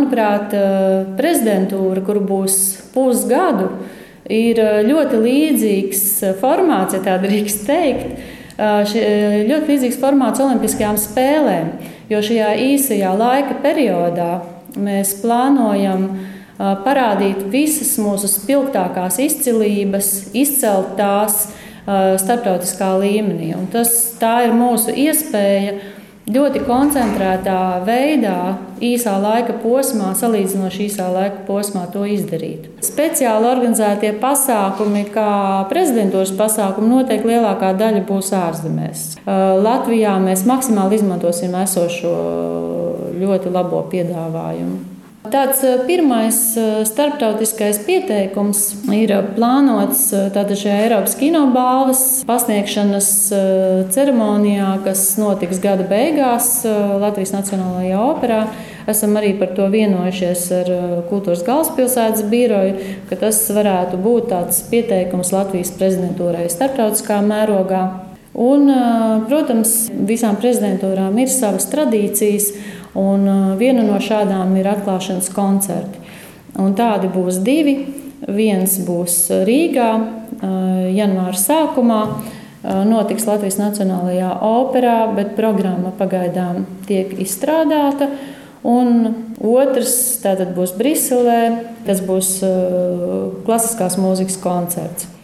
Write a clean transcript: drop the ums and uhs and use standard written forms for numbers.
manuprāt, prezidentūra, kur būs pusgadu, ir ļoti līdzīgs formāts, ja tā drīkst teikt, ļoti līdzīgs formāts Olimpiskajām spēlēm, jo šajā īsajā laika periodā mēs plānojam parādīt visas mūsu spilgtākās izcilības, izcelt tās starptautiskā līmenī. Un tā ir mūsu iespēja ļoti koncentrētā veidā, īsā laika posmā, salīdzinoši īsā laika posmā to izdarīt. Speciāli organizētie pasākumi, kā prezidentūras pasākumi, noteikti lielākā daļa būs ārzemēs. Latvijā mēs maksimāli izmantosim esošo ļoti labo piedāvājumu. Tāds pirmais starptautiskais pieteikums ir plānots šajā Eiropas kinobalvas pasniegšanas ceremonijā, kas notiks gada beigās Latvijas Nacionālajā operā. Esam arī par to vienojušies ar Kultūras galvaspilsētas biroju, ka tas varētu būt tāds pieteikums Latvijas prezidentūrai starptautiskā mērogā. Un, protams, visām prezidentūrām ir savas tradīcijas, un viena no šādām ir atklāšanas koncerti. Un tādi būs divi. Viens būs Rīgā, janvāra sākumā. Notiks Latvijas Nacionālajā operā, bet programma pagaidām tiek izstrādāta. Un otrs tātad būs Briselē, tas būs klasiskās mūzikas koncerts.